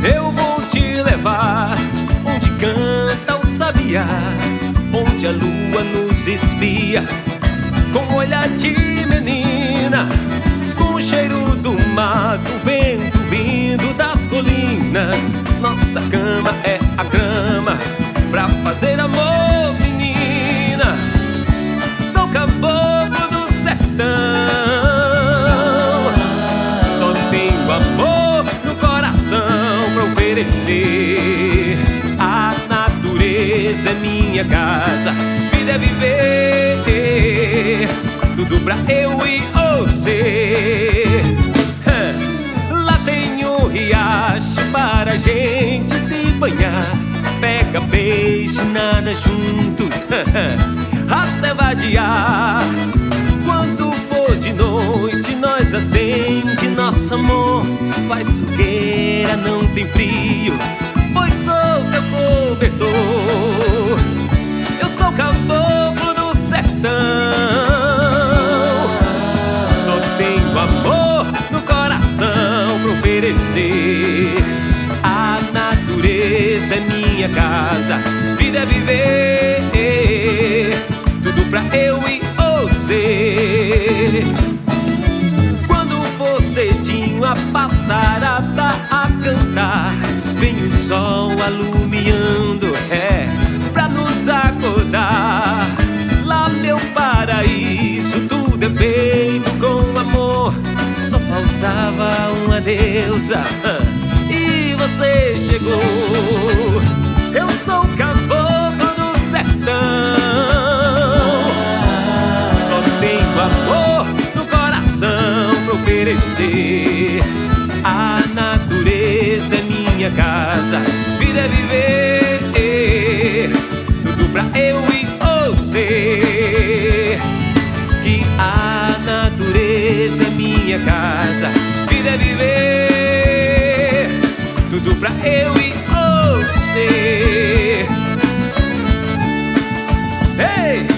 Eu vou te levar onde canta o sabiá, onde a lua nos espia com olhar de menina, com o cheiro do mato, vento vindo das colinas. Nossa cama é a grama pra fazer amor, menina. Sou caboclo do sertão, só tenho amor no coração pra oferecer. A natureza é minha casa, vida é viver, tudo pra eu e você. Lá tem um riacho para a gente se banhar, pega peixe, nada juntos, até vadiar. Quando for de noite nós acende nosso amor, faz fogueira, não tem frio, pois sou teu cobertor. Eu sou caboclo do sertão, só tenho amor no coração pra oferecer. A natureza é minha casa, vida é viver, tudo pra eu e você. Quando for cedinho a passarada a cantar, vem o sol alumiando, pra nos acordar. Lá meu paraíso, tudo é feito com amor, só faltava uma deusa e você chegou. Eu sou caboclo do sertão, só tenho amor no coração pra oferecer. A natureza é minha casa, vida é viver, tudo pra eu e você. Que a natureza é minha casa, vida é viver, tudo pra eu e você. Ei!